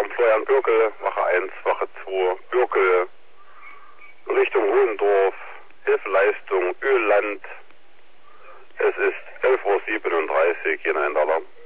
Alarm Florian Bürkel, Wache 1, Wache 2, Bürkel, Richtung Hohendorf, Hilfeleistung, Ölland. Es ist 11:37 Uhr, hier ein Alarm.